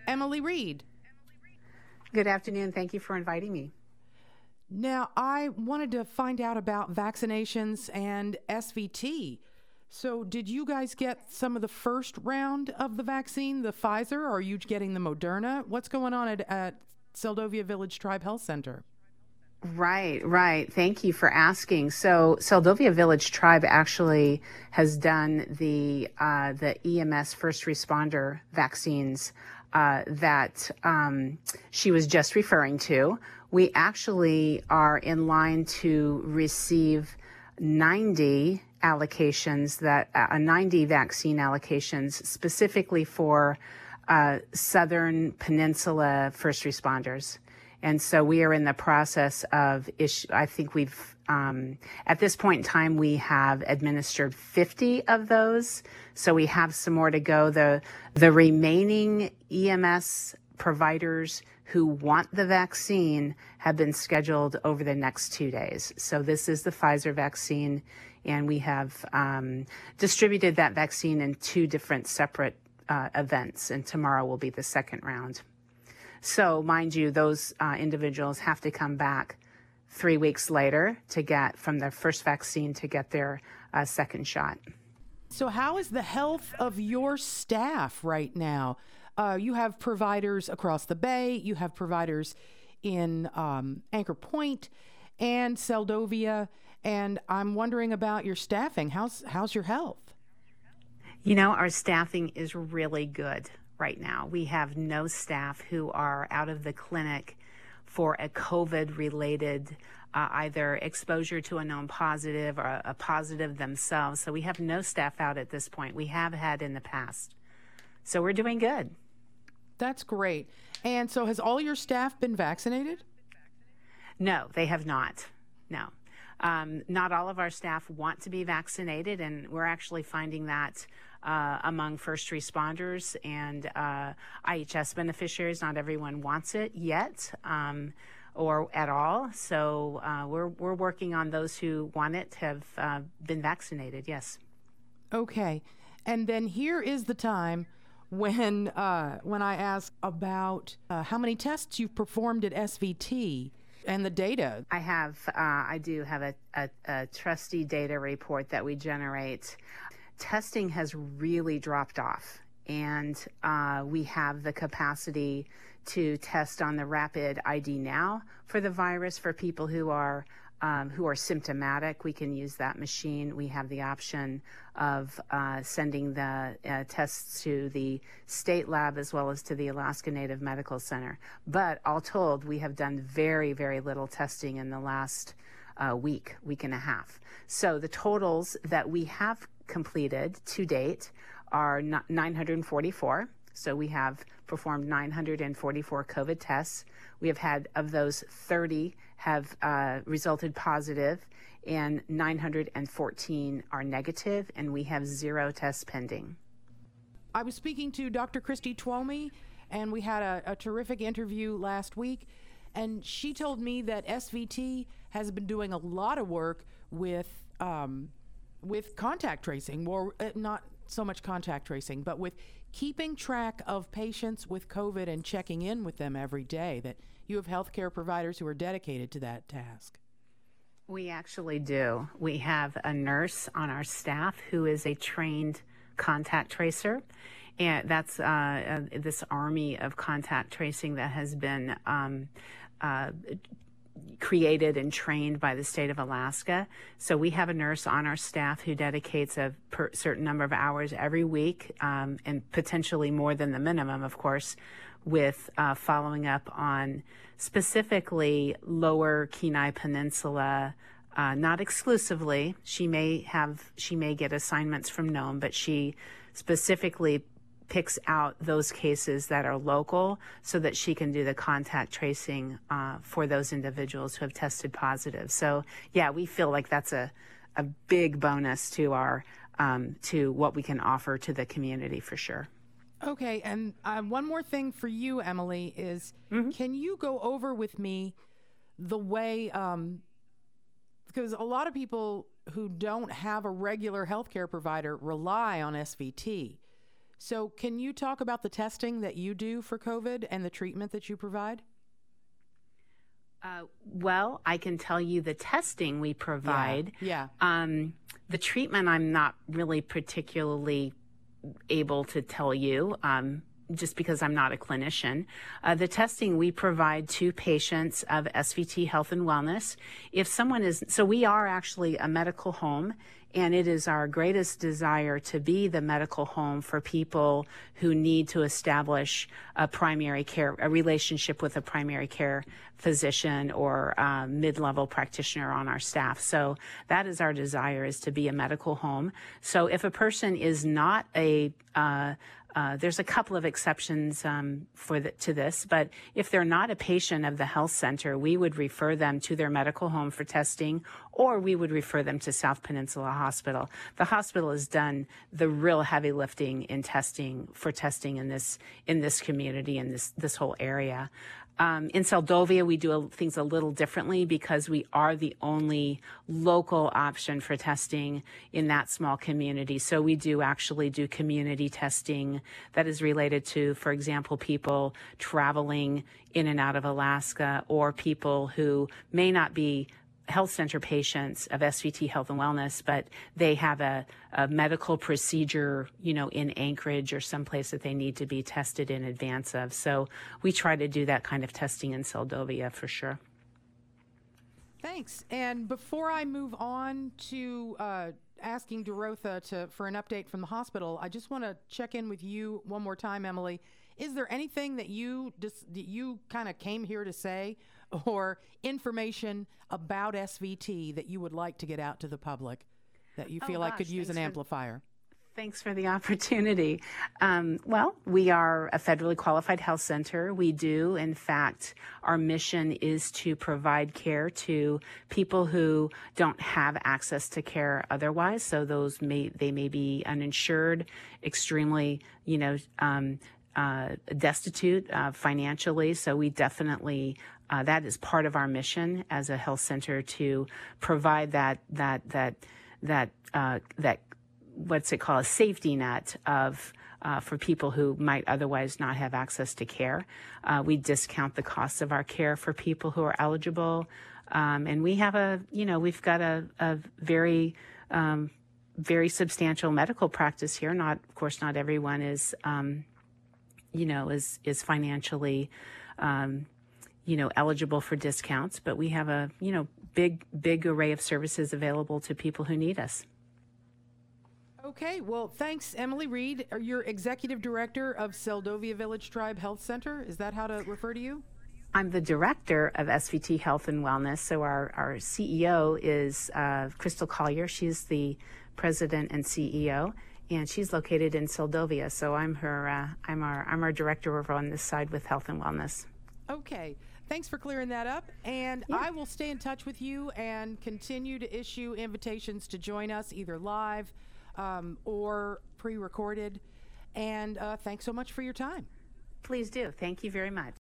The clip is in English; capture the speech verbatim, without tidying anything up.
Emily Reed. Good afternoon. Thank you for inviting me. Now, I wanted to find out about vaccinations and S V T. So did you guys get some of the first round of the vaccine, the Pfizer, or are you getting the Moderna? What's going on at, at Seldovia Village Tribe Health Center? Right, right. Thank you for asking. So Seldovia Village Tribe actually has done the uh, the E M S first responder vaccines uh, that um, she was just referring to. We actually are in line to receive ninety allocations, that uh, ninety vaccine allocations specifically for uh, Southern Peninsula first responders. And so we are in the process of issue. I think we've, um, at this point in time, we have administered fifty of those. So we have some more to go. The, the remaining E M S providers who want the vaccine have been scheduled over the next two days. So this is the Pfizer vaccine, and we have um, distributed that vaccine in two different separate uh, events, and tomorrow will be the second round. So, mind you, those uh, individuals have to come back three weeks later to get from their first vaccine to get their uh, second shot. So how is the health of your staff right now? Uh, you have providers across the bay, you have providers in um, Anchor Point and Seldovia, and I'm wondering about your staffing. How's, how's your health? You know, our staffing is really good right now. We have no staff who are out of the clinic for a COVID-related uh, either exposure to a known positive or a, a positive themselves. So we have no staff out at this point. We have had in the past. So we're doing good. That's great. And so has all your staff been vaccinated? No, they have not. No. Um, not all of our staff want to be vaccinated, and we're actually finding that uh, among first responders and uh, I H S beneficiaries. Not everyone wants it yet um, or at all. So uh, we're we're working on those who want it have uh, been vaccinated. Yes. Okay. And then here is the time when uh, when I ask about uh, how many tests you've performed at S V T. And the data. I have, uh, I do have a, a, a trusty data report that we generate. Testing has really dropped off, and uh, we have the capacity to test on the rapid I D now for the virus for people who are um, who are symptomatic. We can use that machine. We have the option of uh, sending the uh, tests to the state lab as well as to the Alaska Native Medical Center. But all told, we have done very, very little testing in the last uh, week, week and a half. So the totals that we have completed to date are nine hundred forty-four. So we have performed nine hundred forty-four COVID tests. We have had, of those, thirty have uh, resulted positive, and nine hundred fourteen are negative, and we have zero tests pending. I was speaking to Doctor Christy Twomey, and we had a, a terrific interview last week, and she told me that S V T has been doing a lot of work with um, with contact tracing, or uh, not so much contact tracing, but with keeping track of patients with COVID and checking in with them every day, that you have healthcare providers who are dedicated to that task. We actually do. We have a nurse on our staff who is a trained contact tracer. And that's uh, uh, this army of contact tracing that has been um, uh, created and trained by the state of Alaska. So we have a nurse on our staff who dedicates a per certain number of hours every week, um, and potentially more than the minimum, of course, with uh, following up on specifically Lower Kenai Peninsula, uh, not exclusively. She may have, she may get assignments from Nome, but she specifically picks out those cases that are local so that she can do the contact tracing uh, for those individuals who have tested positive. So yeah, we feel like that's a, a big bonus to our, um, to what we can offer to the community for sure. Okay, and uh, one more thing for you, Emily, is Mm-hmm. can you go over with me the way, um, because a lot of people who don't have a regular healthcare provider rely on S V T. So can you talk about the testing that you do for COVID and the treatment that you provide? Uh, well, I can tell you the testing we provide. Yeah. yeah. Um, the treatment, I'm not really particularly able to tell you. Um, just because I'm not a clinician. Uh, the testing we provide to patients of S V T Health and Wellness. If someone is, so we are actually a medical home, and it is our greatest desire to be the medical home for people who need to establish a primary care, a relationship with a primary care physician or uh, mid-level practitioner on our staff. So that is our desire, is to be a medical home. So if a person is not a uh, Uh, there's a couple of exceptions um, for the, to this, but if they're not a patient of the health center, we would refer them to their medical home for testing, or we would refer them to South Peninsula Hospital. The hospital has done the real heavy lifting in testing for testing in this in this community, in this this whole area. Um, in Seldovia, we do a, things a little differently because we are the only local option for testing in that small community. So we do actually do community testing that is related to, for example, people traveling in and out of Alaska, or people who may not be health center patients of S V T Health and Wellness, but they have a, a medical procedure, you know, in Anchorage or someplace that they need to be tested in advance of. So we try to do that kind of testing in Seldovia for sure. Thanks. And before I move on to uh, asking Dorotha to for an update from the hospital, I just want to check in with you one more time, Emily. Is there anything that you just that you kind of came here to say, or information about S V T that you would like to get out to the public that you feel oh, like gosh, could use an for, amplifier? Thanks for the opportunity. Um, well, we are a federally qualified health center. We do, in fact, our mission is to provide care to people who don't have access to care otherwise. So those may they may be uninsured, extremely, you know, um, uh, destitute uh, financially. So we definitely Uh, that is part of our mission as a health center, to provide that that that that uh, that what's it called, a safety net of uh, for people who might otherwise not have access to care. Uh, we discount the costs of our care for people who are eligible, um, and we have a you know we've got a, a very um, very substantial medical practice here. Not of course not everyone is um, you know is is financially Um, you know, eligible for discounts, but we have a, you know, big, big array of services available to people who need us. Okay, well, thanks, Emily Reed. You're Executive Director of Seldovia Village Tribe Health Center. Is that how to refer to you? I'm the Director of S V T Health and Wellness. So our, our C E O is uh, Crystal Collier. She's the President and C E O, and she's located in Seldovia. So I'm her, uh, I'm our, I'm our Director over on this side with Health and Wellness. Okay. Thanks for clearing that up. And yeah. I will stay in touch with you and continue to issue invitations to join us either live um, or pre-recorded. And uh, thanks so much for your time. Please do. Thank you very much.